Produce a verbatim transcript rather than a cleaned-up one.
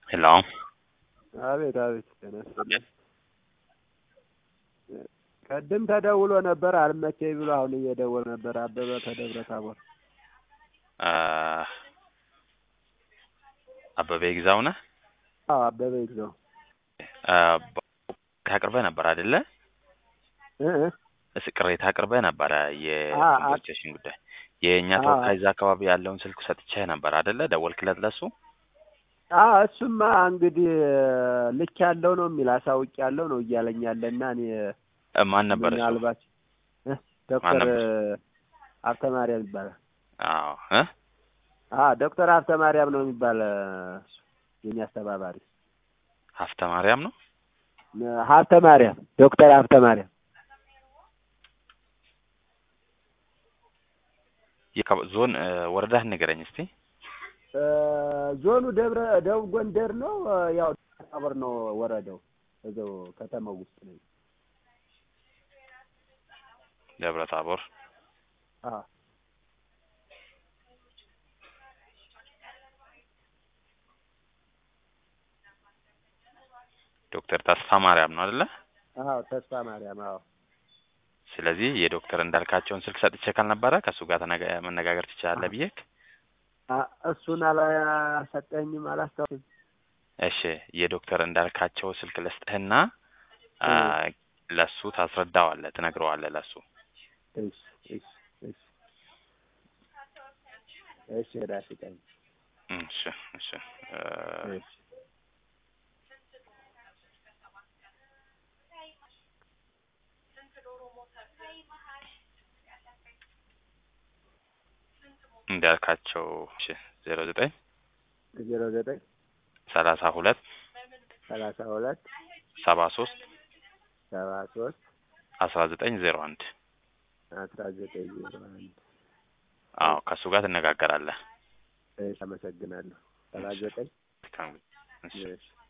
ሄሎ አቤት አቤት ተነስተልኝ ቀደም ተደውሎ ነበር አልመቸኝ ብሎ አሁን እየደወለ ነበር አበበ ከደብረ ታቦር አ አበበ ይግዛው ነህ? አዎ አበበ ይግዛው አ ታቅርበህ ነበር አይደለ? እ እ እስ ቅሬታ አቅርበህ ነበር የኮምፖስቴሽን ጉዳይ የኛ ተወካይ እዛ አካባቢ ያለውን ስልክ ሰጥቼህ ነበር አይደለ? ደወልክለት ለሱ? አዎ እሱማ እንግዲህ ልክ ያለው ነው የሚል አሳውቅ ያለው ነው እያለኝ ያለና እኔ ማን ነበር እሱ? ምናልባት እ ዶክተር ሀብተ ማርያም ይባላል። አዎ እ አዎ ዶክተር ሀብተ ማርያም ነው የሚባል የኛ አስተባባሪ ሀብተ ማርያም ነው? ሀብተ ማርያም ዶክተር ሀብተ ማርያም ዞን ወረዳህ ንገረኝ እስቲ። ዞኑ ደብረ ደቡብ ጎንደር ነው። ያው ታቦር ነው ወረዳው እዛው ከተማው ውስጥ ነው። ደብረ ታቦር አዎ ዶክተር ተስፋ ማርያም ነው አይደለ? አዎ ተስፋ ማርያም አዎ። ስለዚህ የዶክተር እንዳልካቸውን ስልክ ሰጥቼ ካልነበረ ከሱ ጋር መነጋገር ትችላለህ ብዬክ። እሱን አላሰጠኝም አላስታውስም። እሺ የዶክተር እንዳልካቸው ስልክ ልስጥህና ለሱ ታስረዳዋለህ ትነግረዋለህ ለሱ። እሺ እሺ እሺ እሺ ራስህ እሺ እሺ እሺ እንዳልካቸው እሺ ዜሮ ዘጠኝ ዜሮ ዘጠኝ ሰላሳ ሁለት ሰላሳ ሁለት ሰባ ሶስት ሰባ ሶስት አስራ ዘጠኝ ዜሮ አንድ አስራ ዘጠኝ ዜሮ አንድ አዎ ከሱ ጋር ትነጋገራለህ። እሺ አመሰግናለሁ። ሰላሳ ዘጠኝ እሺ